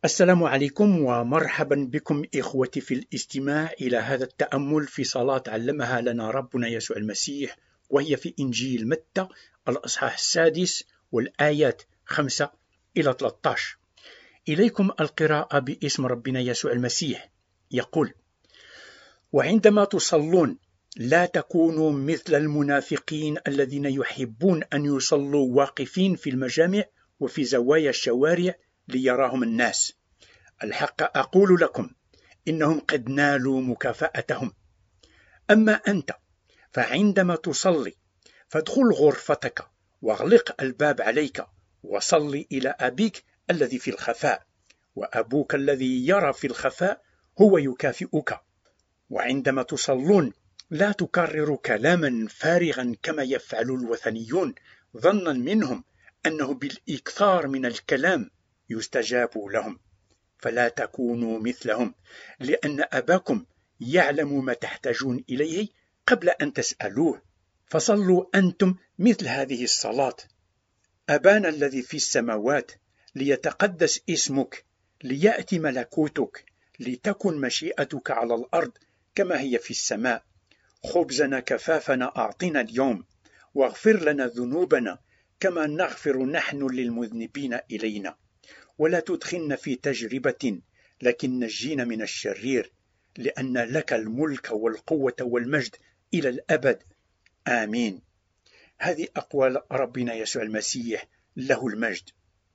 السلام عليكم ومرحبا بكم إخوتي في الاستماع إلى هذا التأمل في صلاة علمها لنا ربنا يسوع المسيح، وهي في إنجيل متى الأصحاح 6 والآيات 5 إلى 13. إليكم القراءة باسم ربنا يسوع المسيح. يقول: وعندما تصلون لا تكونوا مثل المنافقين الذين يحبون أن يصلوا واقفين في المجامع وفي زوايا الشوارع ليراهم الناس. الحق أقول لكم إنهم قد نالوا مكافأتهم. أما أنت فعندما تصلي فادخل غرفتك واغلق الباب عليك وصل إلى أبيك الذي في الخفاء، وأبوك الذي يرى في الخفاء هو يكافئك. وعندما تصلون لا تكرروا كلاما فارغا كما يفعل الوثنيون، ظنا منهم أنه بالإكثار من الكلام يستجاب لهم، فلا تكونوا مثلهم، لأن أباكم يعلم ما تحتاجون إليه قبل أن تسألوه. فصلوا أنتم مثل هذه الصلاة: أبانا الذي في السماوات، ليتقدس اسمك، ليأتي ملكوتك، لتكن مشيئتك على الأرض كما هي في السماء. خبزنا كفافنا أعطنا اليوم، واغفر لنا ذنوبنا كما نغفر نحن للمذنبين إلينا، ولا تدخلنا في تجربة لكن نجينا من الشرير، لأن لك الملك والقوة والمجد إلى الأبد، آمين. هذه أقوال ربنا يسوع المسيح له المجد.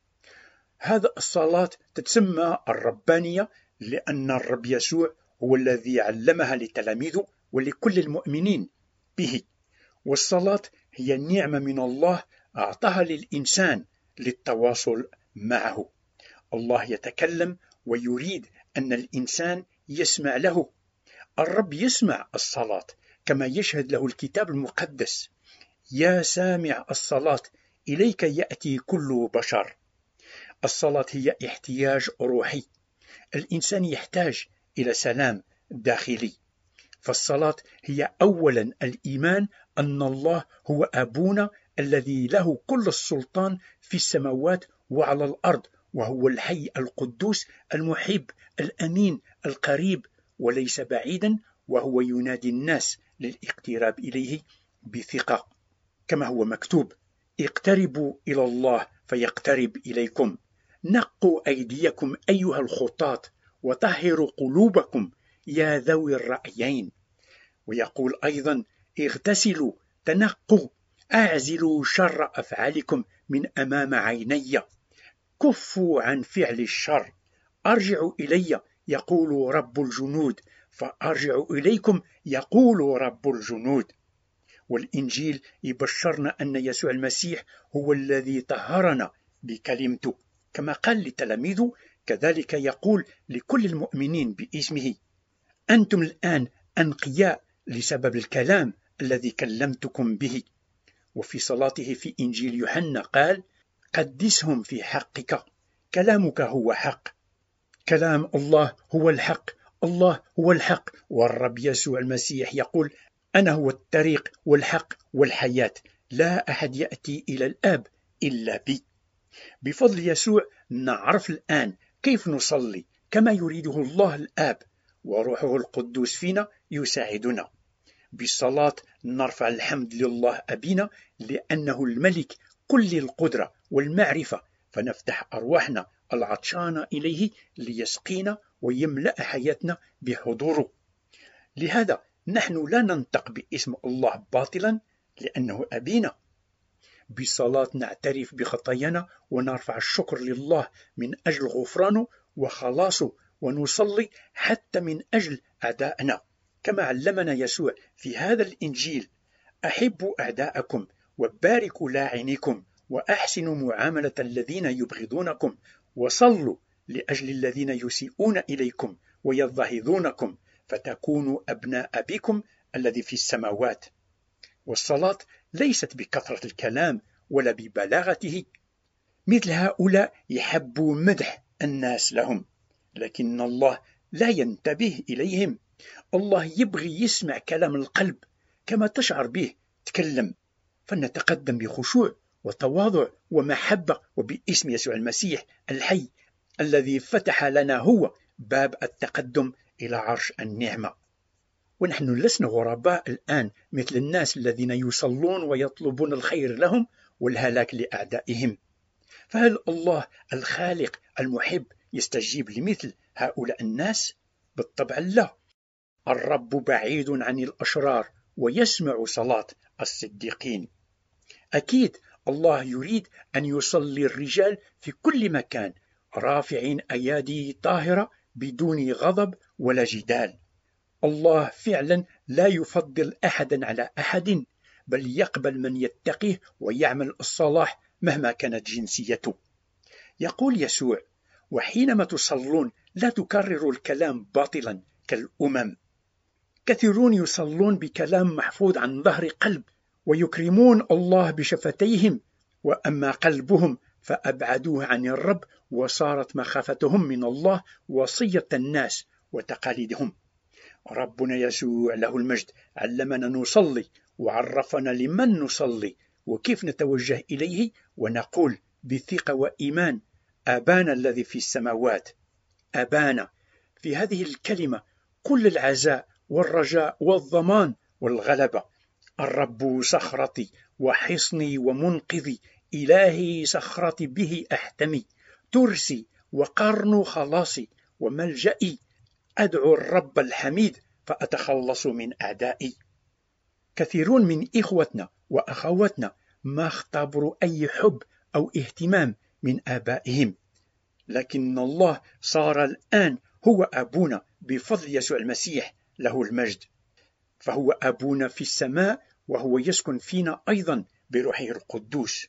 هذا الصلاة تتسمى الربانية لأن الرب يسوع هو الذي علمها لتلاميذه ولكل المؤمنين به، والصلاة هي نعمة من الله أعطاها للإنسان للتواصل معه. الله يتكلم ويريد أن الإنسان يسمع له. الرب يسمع الصلاة كما يشهد له الكتاب المقدس: يا سامع الصلاة إليك يأتي كل بشر. الصلاة هي احتياج روحي. الإنسان يحتاج إلى سلام داخلي، فالصلاة هي أولا الإيمان أن الله هو أبونا الذي له كل السلطان في السماوات وعلى الأرض، وهو الحي القدوس المحب الأمين القريب وليس بعيدا، وهو ينادي الناس للاقتراب إليه بثقة، كما هو مكتوب: اقتربوا إلى الله فيقترب إليكم، نقوا أيديكم أيها الخطاة، وطهروا قلوبكم يا ذوي الرأيين. ويقول أيضا: اغتسلوا، تنقوا، أعزلوا شر أفعالكم من أمام عيني، كفوا عن فعل الشر، أرجعوا إلي يقول رب الجنود، فأرجع إليكم يقول رب الجنود. والإنجيل يبشرنا أن يسوع المسيح هو الذي طهرنا بكلمته، كما قال لتلاميذه كذلك يقول لكل المؤمنين باسمه: أنتم الآن أنقياء لسبب الكلام الذي كلمتكم به. وفي صلاته في إنجيل يوحنا قال: قدسهم في حقك، كلامك هو حق. كلام الله هو الحق، الله هو الحق. والرب يسوع المسيح يقول: أنا هو الطريق والحق والحياة، لا أحد يأتي إلى الآب إلا بي. بفضل يسوع نعرف الآن كيف نصلي كما يريده الله الآب، وروحه القدوس فينا يساعدنا. بالصلاة نرفع الحمد لله أبينا لأنه الملك كل القدرة والمعرفة، فنفتح أرواحنا العطشانة إليه ليسقينا ويملأ حياتنا بحضوره. لهذا نحن لا ننطق باسم الله باطلا لأنه أبينا. بالصلاة نعترف بخطايانا ونرفع الشكر لله من أجل غفرانه وخلاصه، ونصلي حتى من أجل أعدائنا كما علمنا يسوع في هذا الإنجيل: أحبوا أعداءكم وباركوا لاعنيكم وأحسنوا معاملة الذين يبغضونكم، وصلوا لأجل الذين يسيئون إليكم ويضطهدونكم، فتكونوا أبناء أبيكم الذي في السماوات. والصلاة ليست بكثرة الكلام ولا ببلاغته. مثل هؤلاء يحبوا مدح الناس لهم، لكن الله لا ينتبه إليهم. الله يبغي يسمع كلام القلب كما تشعر به تكلم، فلنتقدم بخشوع وتواضع ومحبة وباسم يسوع المسيح الحي: الذي فتح لنا هو باب التقدم إلى عرش النعمة. ونحن لسنا غرباء الآن مثل الناس الذين يصلون ويطلبون الخير لهم والهلاك لأعدائهم. فهل الله الخالق المحب يستجيب لمثل هؤلاء الناس؟ بالطبع لا. الرب بعيد عن الأشرار ويسمع صلاة الصديقين. أكيد الله يريد أن يصلي الرجال في كل مكان رافعين أيادي طاهرة بدون غضب ولا جدال. الله فعلا لا يفضل أحدا على أحد، بل يقبل من يتقيه ويعمل الصلاح مهما كانت جنسيته. يقول يسوع: وحينما تصلون لا تكرروا الكلام باطلا كالأمم. كثيرون يصلون بكلام محفوظ عن ظهر قلب ويكرمون الله بشفتيهم، وأما قلبهم فأبعدوه عن الرب، وصارت مخافتهم من الله وصية الناس وتقاليدهم. ربنا يسوع له المجد علمنا نصلي وعرفنا لمن نصلي وكيف نتوجه إليه، ونقول بثقة وإيمان: أبانا الذي في السماوات. أبانا، في هذه الكلمة كل العزاء والرجاء والضمان والغلبة. الرب صخرتي وحصني ومنقذي، إلهي صخرتي به أحتمي، ترسي وقرن خلاصي وملجئي. أدعو الرب الحميد فأتخلص من أعدائي. كثيرون من إخوتنا وأخواتنا ما اختبروا أي حب أو اهتمام من آبائهم، لكن الله صار الآن هو أبونا بفضل يسوع المسيح له المجد. فهو أبونا في السماء، وهو يسكن فينا أيضا بروحه القدوس.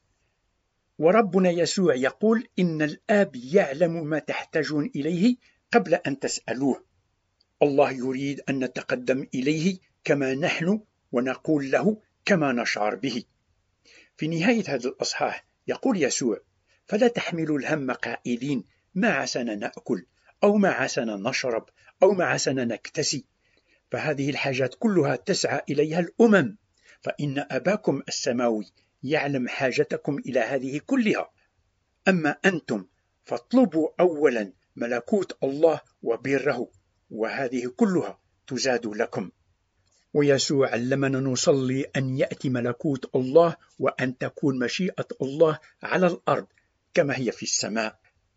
وربنا يسوع يقول: إن الآب يعلم ما تحتاجون إليه قبل أن تسألوه. الله يريد أن نتقدم إليه كما نحن ونقول له كما نشعر به. في نهاية هذا الأصحاح يقول يسوع: فلا تحملوا الهم قائلين ما عسانا نأكل، أو ما عسانا نشرب، أو ما عسانا نكتسي، فهذه الحاجات كلها تسعى إليها الأمم، فإن أباكم السماوي يعلم حاجتكم إلى هذه كلها. أما أنتم فاطلبوا أولا ملكوت الله وبره، وهذه كلها تزاد لكم. ويسوع علمنا نصلي أن يأتي ملكوت الله، وأن تكون مشيئة الله على الأرض كما هي في السماء.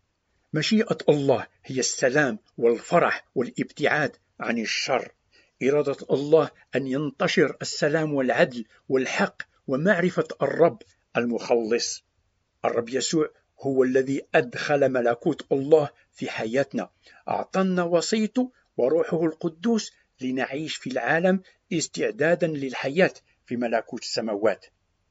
مشيئة الله هي السلام والفرح والابتعاد عن الشر. إرادة الله أن ينتشر السلام والعدل والحق ومعرفة الرب المخلص. الرب يسوع هو الذي أدخل ملكوت الله في حياتنا، أعطانا وصيته وروحه القدوس لنعيش في العالم استعدادا للحياة في ملكوت السماوات.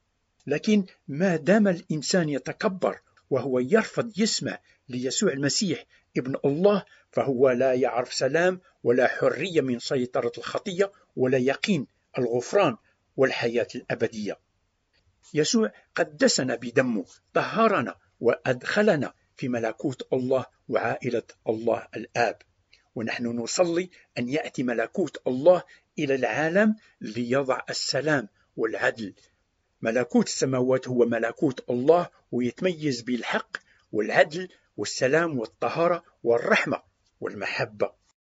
لكن ما دام الإنسان يتكبر وهو يرفض يسمع ليسوع المسيح ابن الله، فهو لا يعرف سلام ولا حرية من سيطرة الخطية ولا يقين الغفران والحياة الأبدية. يسوع قدسنا بدمه، طهرنا وأدخلنا في ملكوت الله وعائلة الله الآب. ونحن نصلي أن يأتي ملكوت الله إلى العالم ليضع السلام والعدل. ملكوت السماوات هو ملكوت الله، ويتميز بالحق والعدل والسلام والطهارة والرحمة والمحبة.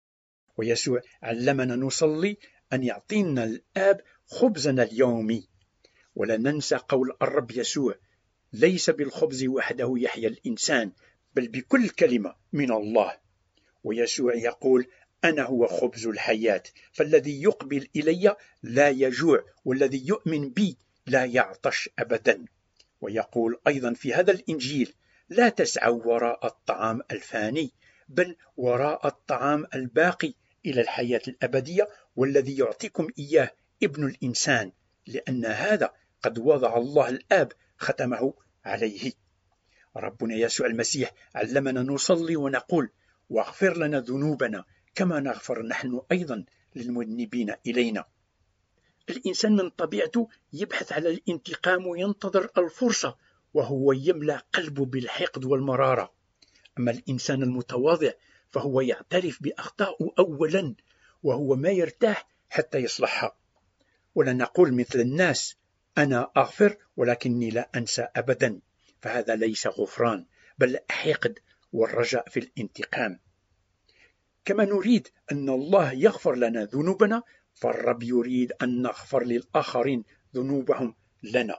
ويسوع علمنا نصلي أن يعطينا الآب خبزنا اليومي. ولا ننسى قول الرب يسوع: ليس بالخبز وحده يحيا الإنسان، بل بكل كلمة من الله. ويسوع يقول: أنا هو خبز الحياة، فالذي يقبل إلي لا يجوع، والذي يؤمن بي لا يعطش أبدا. ويقول أيضا في هذا الإنجيل: لا تسعوا وراء الطعام الفاني، بل وراء الطعام الباقي إلى الحياة الأبدية، والذي يعطيكم إياه ابن الإنسان، لأن هذا قد وضع الله الآب ختمه عليه. ربنا يسوع المسيح علمنا نصلي ونقول: واغفر لنا ذنوبنا كما نغفر نحن أيضا للمذنبين إلينا. الإنسان من طبيعته يبحث على الانتقام وينتظر الفرصة، وهو يملأ قلبه بالحقد والمرارة. أما الإنسان المتواضع فهو يعترف بأخطائه أولا، وهو ما يرتاح حتى يصلحها. ولا نقول مثل الناس: أنا أغفر ولكني لا أنسى أبدا، فهذا ليس غفران بل حقد والرجاء في الانتقام. كما نريد أن الله يغفر لنا ذنوبنا، فالرب يريد أن نغفر للآخرين ذنوبهم لنا.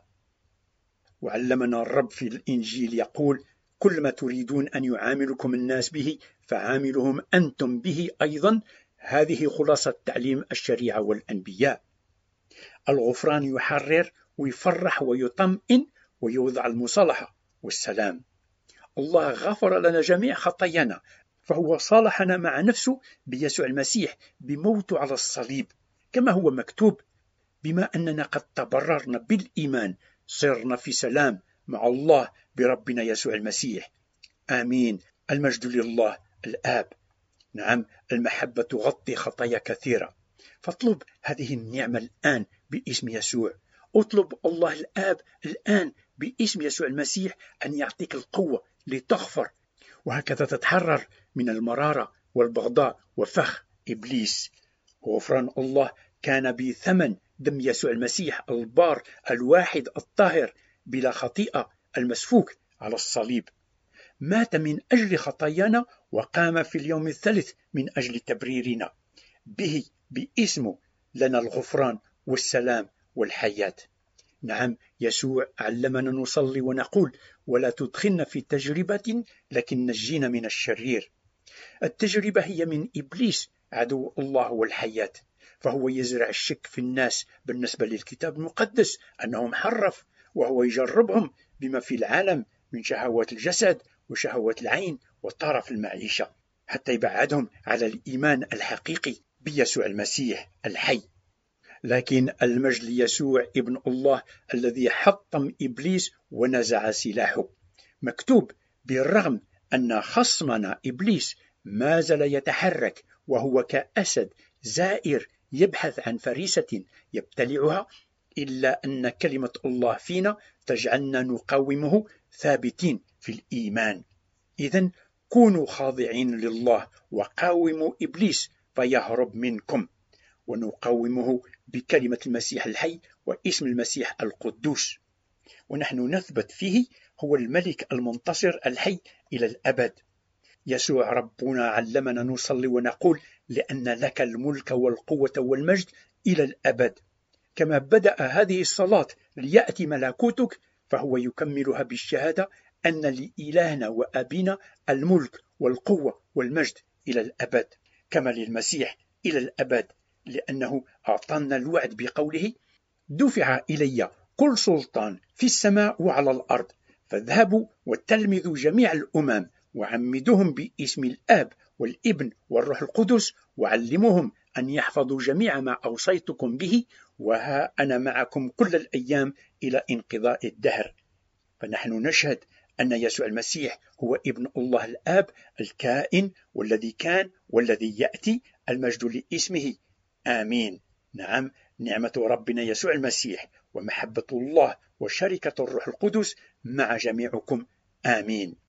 وعلمنا الرب في الإنجيل يقول: كل ما تريدون أن يعاملكم الناس به فعاملهم أنتم به أيضا. هذه خلاصة تعليم الشريعة والأنبياء. الغفران يحرر ويفرح ويطمئن ويوضع المصالحة والسلام. الله غفر لنا جميع خطايانا، فهو صالحنا مع نفسه بيسوع المسيح بموته على الصليب، كما هو مكتوب: بما أننا قد تبررنا بالإيمان صرنا في سلام مع الله بربنا يسوع المسيح. آمين. المجد لله الآب. نعم، المحبة تغطي خطايا كثيرة، فاطلب هذه النعمة الآن باسم يسوع. اطلب الله الآب الآن باسم يسوع المسيح أن يعطيك القوة لتغفر، وهكذا تتحرر من المرارة والبغضاء وفخ إبليس. غفران الله كان بثمن دم يسوع المسيح البار الواحد الطاهر بلا خطيئة المسفوك على الصليب. مات من أجل خطايانا وقام في اليوم الثالث من أجل تبريرنا. به باسمه لنا الغفران والسلام والحياة. نعم، يسوع علمنا نصلي ونقول: ولا تدخلنا في تجربة لكن نجينا من الشرير. التجربة هي من إبليس عدو الله والحياة، فهو يزرع الشك في الناس بالنسبة للكتاب المقدس أنهم محرف، وهو يجربهم بما في العالم من شهوات الجسد وشهوات العين وطرف المعيشة، حتى يبعدهم على الإيمان الحقيقي بيسوع المسيح الحي. لكن المجد ليسوع ابن الله الذي حطم إبليس ونزع سلاحه. مكتوب: بالرغم أن خصمنا إبليس ما زال يتحرك وهو كأسد زائر يبحث عن فريسة يبتلعها، إلا أن كلمة الله فينا تجعلنا نقاومه ثابتين في الإيمان. إذن كونوا خاضعين لله وقاوموا إبليس فيهرب منكم، ونقاومه بكلمة المسيح الحي واسم المسيح القدوس، ونحن نثبت فيه. هو الملك المنتصر الحي إلى الأبد. يسوع ربنا علمنا نصلي ونقول: لأن لك الملك والقوة والمجد إلى الأبد. كما بدأ هذه الصلاة: ليأتي ملكوتك، فهو يكملها بالشهادة أن لإلهنا وأبينا الملك والقوة والمجد إلى الأبد، كما للمسيح إلى الأبد، لأنه أعطانا الوعد بقوله: دفع إلي كل سلطان في السماء وعلى الأرض، فاذهبوا وتلمذوا جميع الأمم وعمدوهم باسم الآب والابن والروح القدس، وعلموهم أن يحفظوا جميع ما أوصيتكم به، وها أنا معكم كل الأيام إلى انقضاء الدهر. فنحن نشهد أن يسوع المسيح هو ابن الله الآب الكائن والذي كان والذي يأتي، المجد لاسمه. آمين. نعم، نعمة ربنا يسوع المسيح ومحبة الله وشركة الروح القدس مع جميعكم. آمين.